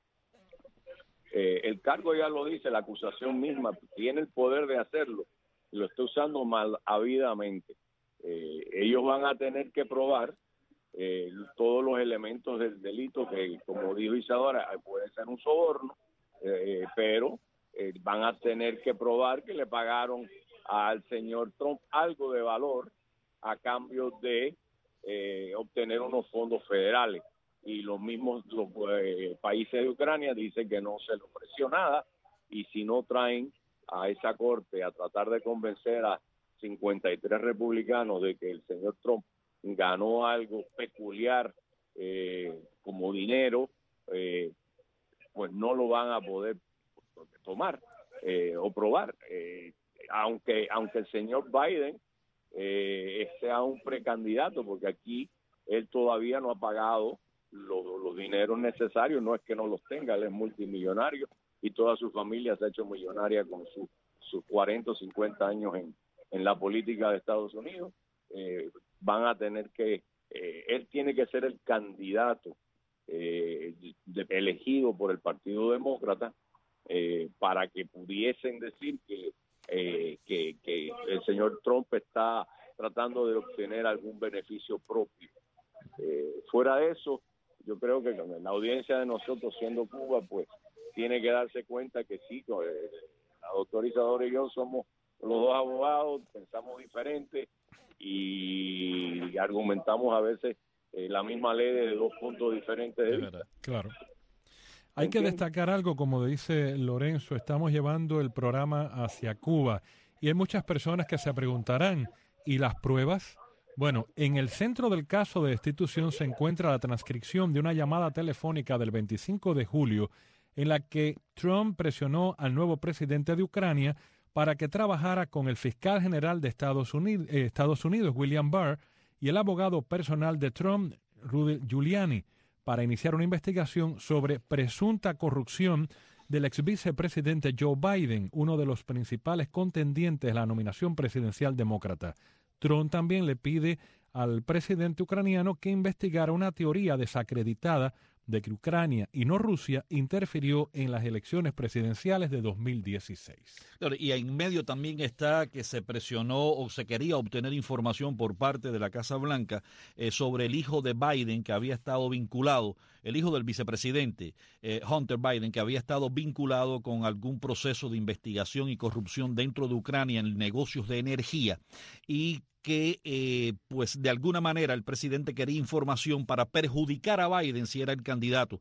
El cargo ya lo dice, la acusación misma tiene el poder de hacerlo, y lo está usando mal habiamente. Ellos van a tener que probar todos los elementos del delito que, como dijo Isadora, puede ser un soborno, pero van a tener que probar que le pagaron al señor Trump algo de valor a cambio de obtener unos fondos federales. Y los países de Ucrania dicen que no se le ofreció nada, y si no traen a esa corte a tratar de convencer a 53 republicanos de que el señor Trump ganó algo peculiar como dinero, pues no lo van a poder tomar o probar. Aunque el señor Biden sea un precandidato, porque aquí él todavía no ha pagado los dineros necesarios, no es que no los tenga, él es multimillonario y toda su familia se ha hecho millonaria con sus 40 o 50 años en la política de Estados Unidos. Van a tener que, él tiene que ser el candidato elegido por el Partido Demócrata para que pudiesen decir que el señor Trump está tratando de obtener algún beneficio propio. Fuera de eso, yo creo que la audiencia de nosotros, siendo Cuba, pues tiene que darse cuenta que sí, la doctora Isadora y yo somos los dos abogados, pensamos diferente y argumentamos a veces la misma ley de dos puntos diferentes de vista. Claro. Hay que destacar algo, como dice Lorenzo, estamos llevando el programa hacia Cuba y hay muchas personas que se preguntarán, ¿y las pruebas? Bueno, en el centro del caso de destitución se encuentra la transcripción de una llamada telefónica del 25 de julio en la que Trump presionó al nuevo presidente de Ucrania para que trabajara con el fiscal general de Estados Unidos, William Barr, y el abogado personal de Trump, Rudy Giuliani, para iniciar una investigación sobre presunta corrupción del ex vicepresidente Joe Biden, uno de los principales contendientes a la nominación presidencial demócrata. Trump también le pide al presidente ucraniano que investigara una teoría desacreditada de que Ucrania y no Rusia interfirió en las elecciones presidenciales de 2016. Y en medio también está que se presionó o se quería obtener información por parte de la Casa Blanca sobre el hijo de Biden que había estado vinculado, el hijo del vicepresidente Hunter Biden, que había estado vinculado con algún proceso de investigación y corrupción dentro de Ucrania en negocios de energía, y que pues de alguna manera el presidente quería información para perjudicar a Biden si era el candidato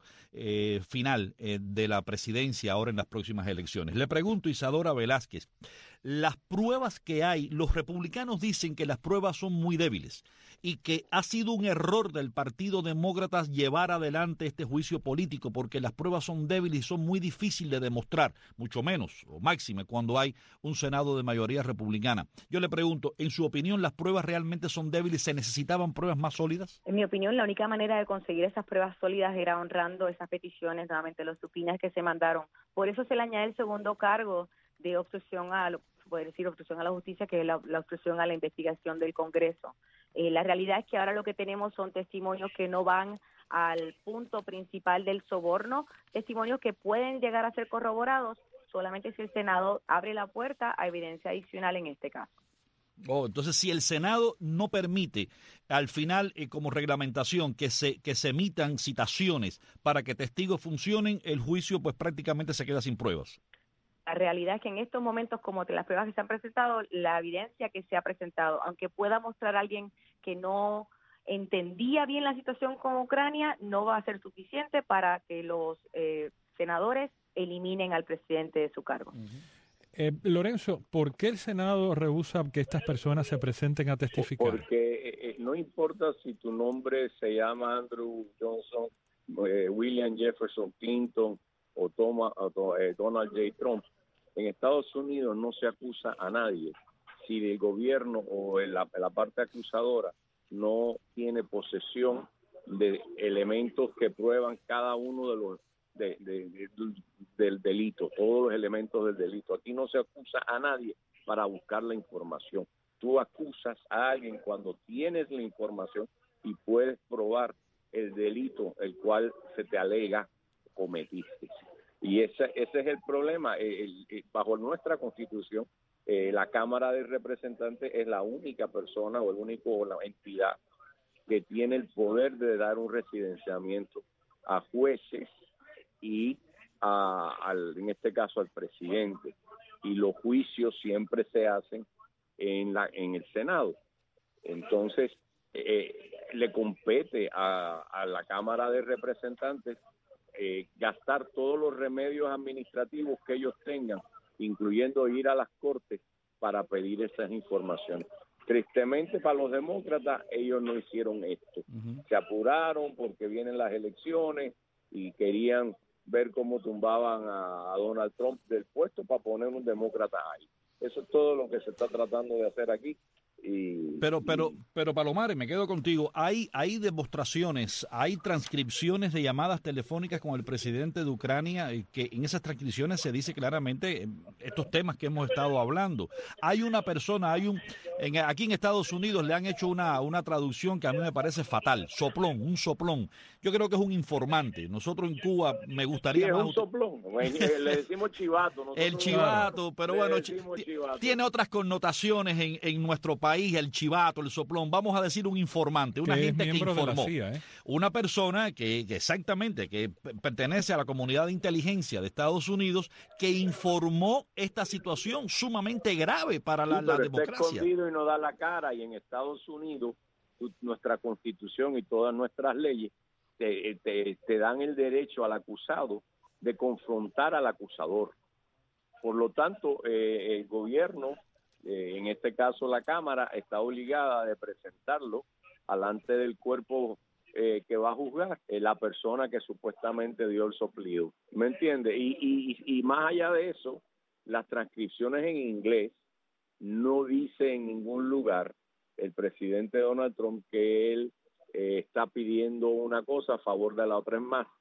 final de la presidencia ahora en las próximas elecciones. Le pregunto, Isadora Velázquez, las pruebas que hay, los republicanos dicen que las pruebas son muy débiles y que ha sido un error del Partido Demócrata llevar adelante este juicio político porque las pruebas son débiles y son muy difíciles de demostrar, mucho menos o máxime cuando hay un Senado de mayoría republicana. Yo le pregunto, en su opinión, ¿las pruebas realmente son débiles? ¿Se necesitaban pruebas más sólidas? En mi opinión, la única manera de conseguir esas pruebas sólidas era honrando esas peticiones, nuevamente los supinas que se mandaron. Por eso se le añade el segundo cargo de obstrucción a obstrucción a la justicia, que es la obstrucción a la investigación del Congreso. La realidad es que ahora lo que tenemos son testimonios que no van al punto principal del soborno, testimonios que pueden llegar a ser corroborados solamente si el Senado abre la puerta a evidencia adicional en este caso. Entonces, si el Senado no permite al final como reglamentación que se emitan citaciones para que testigos funcionen, el juicio pues prácticamente se queda sin pruebas. La realidad es que en estos momentos, como las pruebas que se han presentado, la evidencia que se ha presentado, aunque pueda mostrar a alguien que no entendía bien la situación con Ucrania, no va a ser suficiente para que los senadores eliminen al presidente de su cargo. Lorenzo, ¿por qué el Senado rehúsa que estas personas se presenten a testificar? Porque no importa si tu nombre se llama Andrew Johnson, William Jefferson Clinton o Donald J. Trump, en Estados Unidos no se acusa a nadie si el gobierno o la parte acusadora no tiene posesión de elementos que prueban cada uno de los del delito, todos los elementos del delito. Aquí no se acusa a nadie para buscar la información. Tú acusas a alguien cuando tienes la información y puedes probar el delito el cual se te alega cometiste. Y ese es el problema. Bajo nuestra Constitución, La Cámara de Representantes es la única persona o la entidad que tiene el poder de dar un residenciamiento a jueces y en este caso al presidente. Y los juicios siempre se hacen en el Senado. Entonces, le compete a la Cámara de Representantes gastar todos los remedios administrativos que ellos tengan, incluyendo ir a las cortes para pedir esas informaciones. Tristemente para los demócratas, ellos no hicieron esto. Se apuraron porque vienen las elecciones y querían ver cómo tumbaban a Donald Trump del puesto para poner un demócrata ahí. Eso es todo lo que se está tratando de hacer aquí. Pero Palomares, me quedo contigo. Hay demostraciones, hay transcripciones de llamadas telefónicas con el presidente de Ucrania, que en esas transcripciones se dice claramente estos temas que hemos estado hablando. Hay una persona, aquí en Estados Unidos le han hecho una traducción que a mí me parece fatal, un soplón. Yo creo que es un informante. Nosotros en Cuba me gustaría es más... un soplón, le decimos chivato. El chivato, pero bueno, chivato. Tiene otras connotaciones en nuestro país, el chivato, el soplón, vamos a decir un informante, una gente que informó, una persona que exactamente, que pertenece a la comunidad de inteligencia de Estados Unidos, que informó esta situación sumamente grave para la democracia. Está escondido y no da la cara, y en Estados Unidos nuestra Constitución y todas nuestras leyes te dan el derecho al acusado de confrontar al acusador. Por lo tanto, el gobierno, en este caso la Cámara, está obligada de presentarlo delante del cuerpo que va a juzgar, la persona que supuestamente dio el soplido. ¿Me entiende? Y más allá de eso, las transcripciones en inglés no dice en ningún lugar el presidente Donald Trump que él está pidiendo una cosa a favor de la otra. Es más,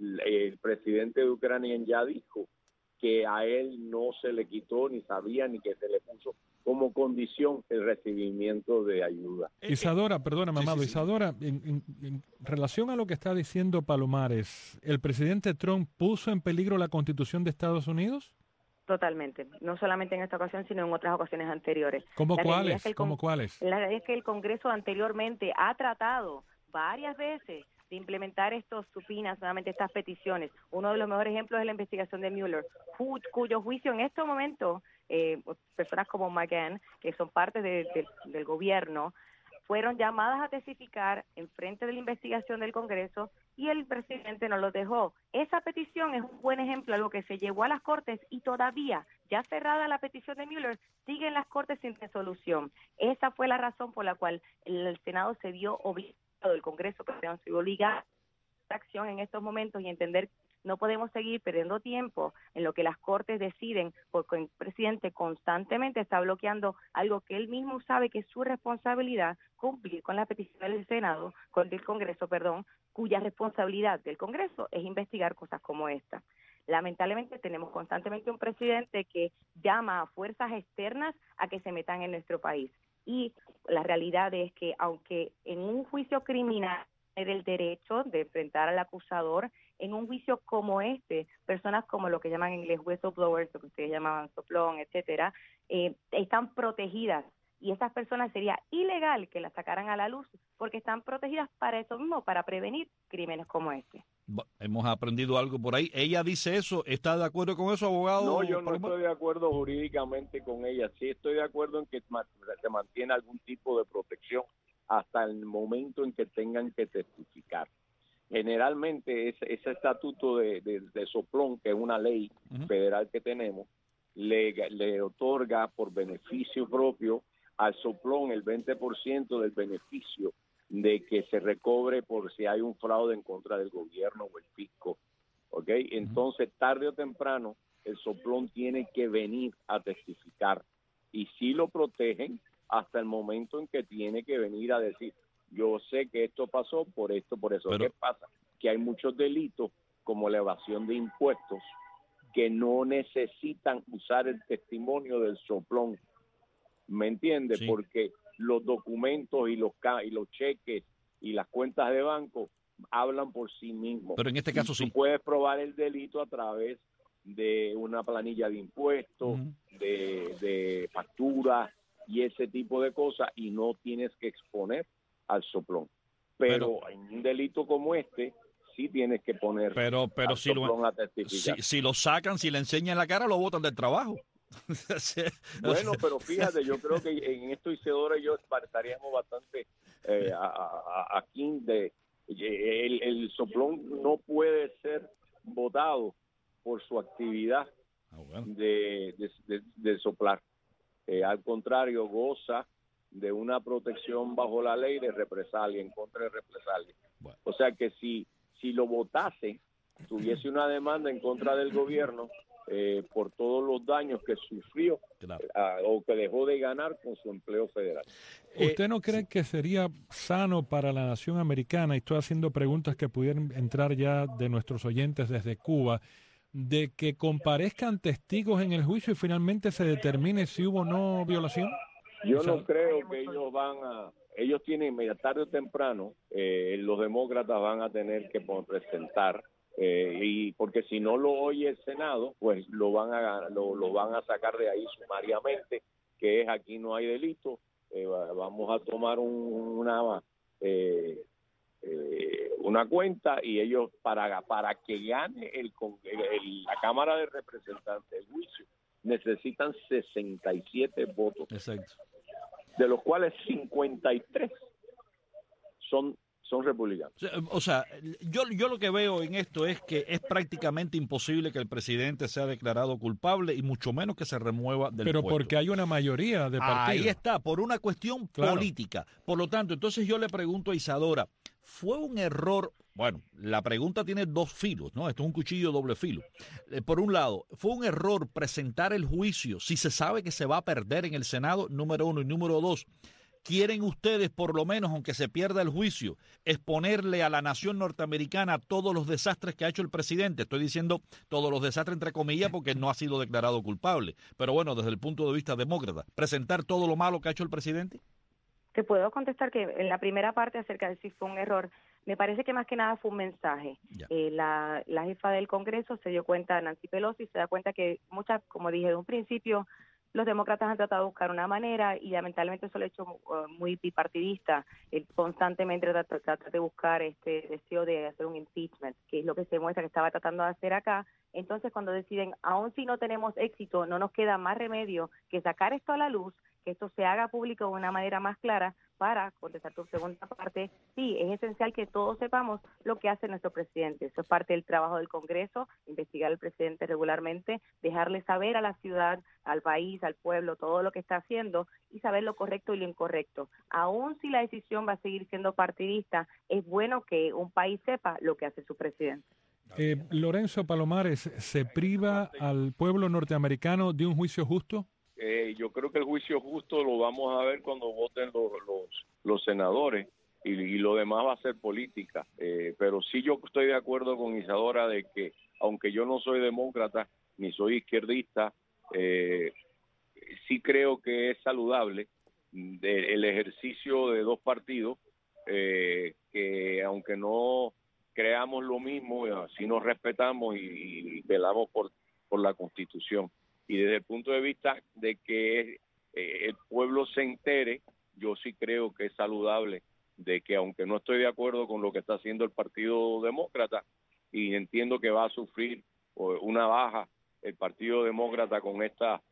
el presidente de Ucrania ya dijo que a él no se le quitó, ni sabía, ni que se le puso como condición el recibimiento de ayuda. Isadora, perdóname, amado. Isadora, en relación a lo que está diciendo Palomares, ¿el presidente Trump puso en peligro la Constitución de Estados Unidos? Totalmente, no solamente en esta ocasión, sino en otras ocasiones anteriores. ¿Cómo cuáles? ¿Cómo cuáles? La realidad es que el Congreso anteriormente ha tratado varias veces de implementar estos supinas, nuevamente estas peticiones. Uno de los mejores ejemplos es la investigación de Mueller, cuyo juicio en este momento, personas como McGahn, que son parte del gobierno, fueron llamadas a testificar en frente de la investigación del Congreso y el presidente no los dejó. Esa petición es un buen ejemplo, algo que se llevó a las Cortes y todavía, ya cerrada la petición de Mueller, sigue en las Cortes sin resolución. Esa fue la razón por la cual el Senado se vio obligado, el Congreso se vio obligado a acción en estos momentos y entender que no podemos seguir perdiendo tiempo en lo que las Cortes deciden, porque el presidente constantemente está bloqueando algo que él mismo sabe que es su responsabilidad cumplir con la petición del Senado, del Congreso, cuya responsabilidad del Congreso es investigar cosas como esta. Lamentablemente tenemos constantemente un presidente que llama a fuerzas externas a que se metan en nuestro país. Y la realidad es que aunque en un juicio criminal tener el derecho de enfrentar al acusador, en un juicio como este, personas como lo que llaman en inglés whistleblowers, lo que ustedes llamaban soplón, etcétera, están protegidas. Y estas personas sería ilegal que las sacaran a la luz porque están protegidas para eso mismo, para prevenir crímenes como este. Hemos aprendido algo por ahí. Ella dice eso. ¿Está de acuerdo con eso, abogado? No, yo no estoy de acuerdo jurídicamente con ella. Sí estoy de acuerdo en que se mantiene algún tipo de protección hasta el momento en que tengan que testificar. Generalmente ese estatuto de soplón, que es una ley federal que tenemos, le otorga por beneficio propio al soplón el 20% del beneficio de que se recobre por si hay un fraude en contra del gobierno o el fisco. ¿Ok? Entonces, tarde o temprano, el soplón tiene que venir a testificar. Y sí lo protegen hasta el momento en que tiene que venir a decir, yo sé que esto pasó por esto, por eso. ¿Qué pasa? Que hay muchos delitos como la evasión de impuestos que no necesitan usar el testimonio del soplón. ¿Me entiendes? Sí. Porque los documentos y los cheques y las cuentas de banco hablan por sí mismos. Pero en este caso tú puedes probar el delito a través de una planilla de impuestos, de factura y ese tipo de cosas, y no tienes que exponer al soplón. Pero en un delito como este, sí tienes que poner al si soplón a testificar. si lo sacan, si le enseñan la cara, lo botan del trabajo. Bueno, pero fíjate, yo creo que en esto Isidora y yo estaríamos bastante aquí de el soplón no puede ser votado por su actividad de soplar. Al contrario, goza de una protección bajo la ley de represalia, en contra de represalia. Bueno. O sea que si lo votase, tuviese una demanda en contra del gobierno por todos los daños que sufrió o que dejó de ganar con su empleo federal. ¿Usted no cree que sería sano para la nación americana, y estoy haciendo preguntas que pudieran entrar ya de nuestros oyentes desde Cuba, de que comparezcan testigos en el juicio y finalmente se determine si hubo o no violación? Yo no creo que ellos tienen, tarde o temprano, los demócratas van a tener que presentar, y porque si no lo oye el Senado, pues lo van a sacar de ahí sumariamente, que es aquí no hay delito, vamos a tomar una cuenta, y ellos para que gane la Cámara de Representantes el juicio necesitan 67 votos. Exacto. De los cuales 53 son republicanos. O sea, yo lo que veo en esto es que es prácticamente imposible que el presidente sea declarado culpable y mucho menos que se remueva del puesto. Pero porque hay una mayoría de partidos. Ahí está, por una cuestión política. Por lo tanto, entonces yo le pregunto a Isadora, ¿fue un error? Bueno, la pregunta tiene dos filos, ¿no? Esto es un cuchillo doble filo. Por un lado, ¿fue un error presentar el juicio si se sabe que se va a perder en el Senado? Número uno. Y número dos, ¿quieren ustedes, por lo menos, aunque se pierda el juicio, exponerle a la nación norteamericana todos los desastres que ha hecho el presidente? Estoy diciendo todos los desastres entre comillas porque no ha sido declarado culpable. Pero bueno, desde el punto de vista demócrata, ¿presentar todo lo malo que ha hecho el presidente? Te puedo contestar que en la primera parte acerca de si fue un error, me parece que más que nada fue un mensaje. La jefa del Congreso se dio cuenta, Nancy Pelosi, se da cuenta que como dije de un principio, los demócratas han tratado de buscar una manera y lamentablemente eso lo ha hecho muy bipartidista. Constantemente trata de buscar este deseo de hacer un impeachment, que es lo que se muestra que estaba tratando de hacer acá. Entonces, cuando deciden, aun si no tenemos éxito, no nos queda más remedio que sacar esto a la luz, que esto se haga público de una manera más clara. Para contestar tu segunda parte, sí, es esencial que todos sepamos lo que hace nuestro presidente. Eso es parte del trabajo del Congreso, investigar al presidente regularmente, dejarle saber a la ciudad, al país, al pueblo, todo lo que está haciendo y saber lo correcto y lo incorrecto. Aún si la decisión va a seguir siendo partidista, es bueno que un país sepa lo que hace su presidente. Lorenzo Palomares, ¿se priva al pueblo norteamericano de un juicio justo? Yo creo que el juicio justo lo vamos a ver cuando voten los senadores y lo demás va a ser política. Pero sí yo estoy de acuerdo con Isadora de que, aunque yo no soy demócrata ni soy izquierdista, sí creo que es saludable el ejercicio de dos partidos que, aunque no creamos lo mismo, sí nos respetamos y velamos por la Constitución. Y desde el punto de vista de que el pueblo se entere, yo sí creo que es saludable de que, aunque no estoy de acuerdo con lo que está haciendo el Partido Demócrata y entiendo que va a sufrir una baja el Partido Demócrata con esta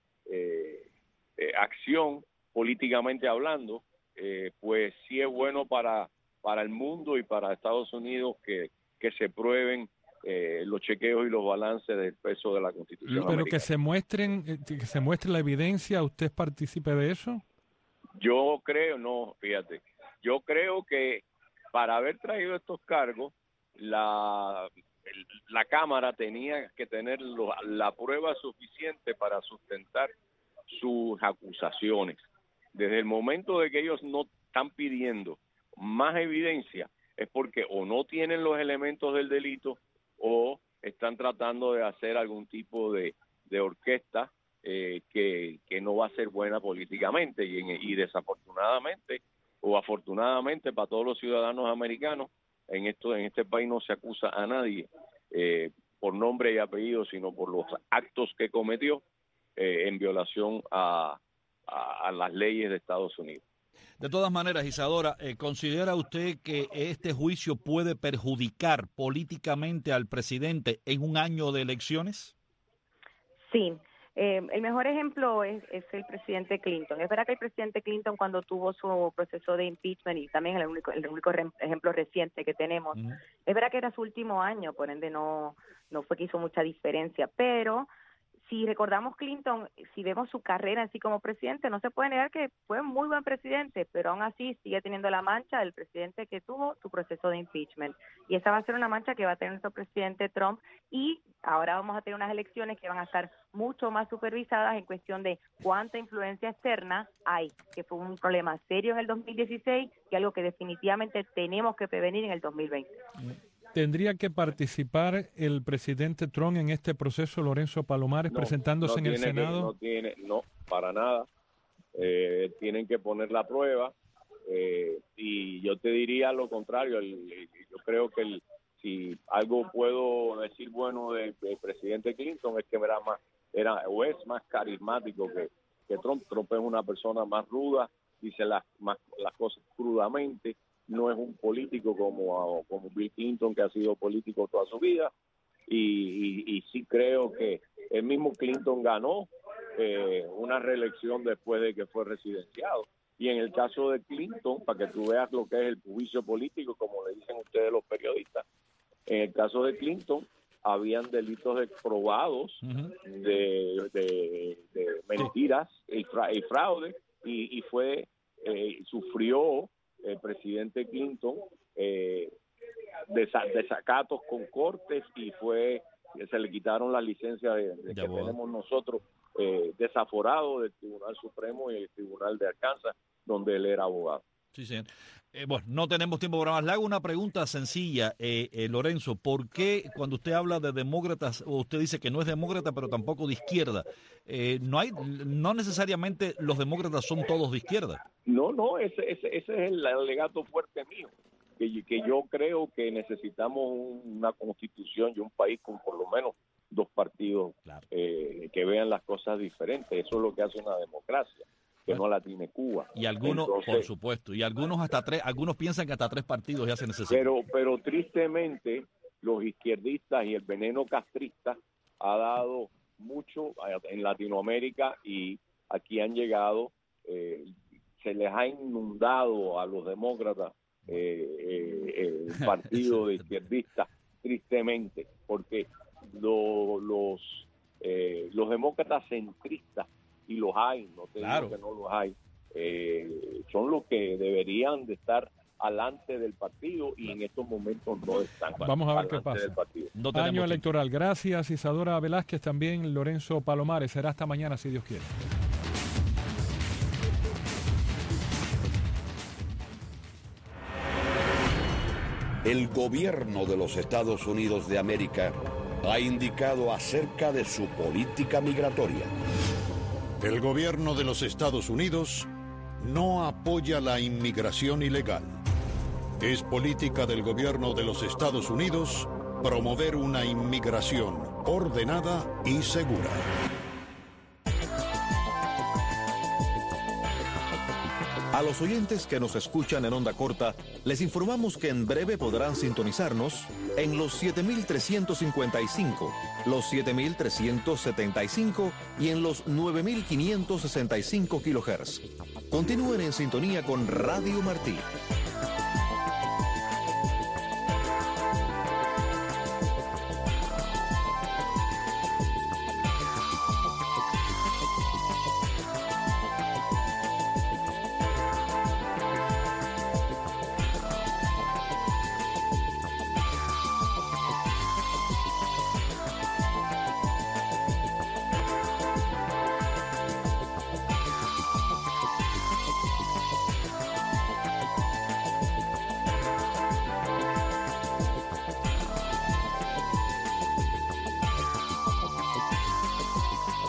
acción políticamente hablando, pues sí es bueno para el mundo y para Estados Unidos que se prueben los chequeos y los balances del peso de la Constitución Pero americana. que se muestre la evidencia, ¿usted participe de eso? Yo creo, no, fíjate, yo creo que para haber traído estos cargos, la Cámara tenía que tener la prueba suficiente para sustentar sus acusaciones. Desde el momento de que ellos no están pidiendo más evidencia, es porque o no tienen los elementos del delito o están tratando de hacer algún tipo de orquesta que no va a ser buena políticamente y desafortunadamente o afortunadamente para todos los ciudadanos americanos en este país no se acusa a nadie por nombre y apellido, sino por los actos que cometió en violación a las leyes de Estados Unidos. De todas maneras, Isadora, ¿considera usted que este juicio puede perjudicar políticamente al presidente en un año de elecciones? Sí. El mejor ejemplo es el presidente Clinton. Es verdad que el presidente Clinton, cuando tuvo su proceso de impeachment, y también el único ejemplo reciente que tenemos, es verdad que era su último año, por ende no fue que hizo mucha diferencia, pero si recordamos Clinton, si vemos su carrera en sí como presidente, no se puede negar que fue un muy buen presidente, pero aún así sigue teniendo la mancha del presidente que tuvo su proceso de impeachment. Y esa va a ser una mancha que va a tener nuestro presidente Trump, y ahora vamos a tener unas elecciones que van a estar mucho más supervisadas en cuestión de cuánta influencia externa hay, que fue un problema serio en el 2016 y algo que definitivamente tenemos que prevenir en el 2020. ¿Tendría que participar el presidente Trump en este proceso, Lorenzo Palomares, presentándose en el Senado? No, para nada. Tienen que poner la prueba, y yo te diría lo contrario. Yo creo que si algo puedo decir bueno del presidente Clinton es que es más carismático que Trump. Trump es una persona más ruda, dice las cosas crudamente. No es un político como Bill Clinton, que ha sido político toda su vida, y sí creo que el mismo Clinton ganó una reelección después de que fue residenciado. Y en el caso de Clinton, para que tú veas lo que es el juicio político, como le dicen ustedes los periodistas, en el caso de Clinton habían delitos probados de mentiras y fraude, y sufrió el presidente Clinton desacatos con cortes, y se le quitaron las licencias que tenemos nosotros, desaforado del Tribunal Supremo y el Tribunal de Arkansas, donde él era abogado. Sí, señor. Bueno, no tenemos tiempo para más. Le hago una pregunta sencilla, Lorenzo. ¿Por qué cuando usted habla de demócratas, o usted dice que no es demócrata, pero tampoco de izquierda, no necesariamente los demócratas son todos de izquierda? No, ese es el alegato fuerte mío, que yo creo que necesitamos una constitución y un país con por lo menos dos partidos, claro, que vean las cosas diferentes. Eso es lo que hace una democracia, que no la tiene Cuba. Y algunos, entonces, por supuesto, y algunos algunos piensan que hasta tres partidos ya se necesitan. Pero tristemente los izquierdistas y el veneno castrista ha dado mucho en Latinoamérica, y aquí han llegado, se les ha inundado a los demócratas el partido de izquierdistas, tristemente, porque los demócratas centristas, y los hay, no te digo que no los hay, son los que deberían de estar alante del partido, y en estos momentos no están. Vamos a ver qué pasa. Año electoral. Gracias, Isadora Velázquez, también Lorenzo Palomares. Será hasta mañana, si Dios quiere. El gobierno de los Estados Unidos de América ha indicado acerca de su política migratoria. El gobierno de los Estados Unidos no apoya la inmigración ilegal. Es política del gobierno de los Estados Unidos promover una inmigración ordenada y segura. A los oyentes que nos escuchan en onda corta, les informamos que en breve podrán sintonizarnos en los 7355, los 7375 y en los 9565 kHz. Continúen en sintonía con Radio Martí.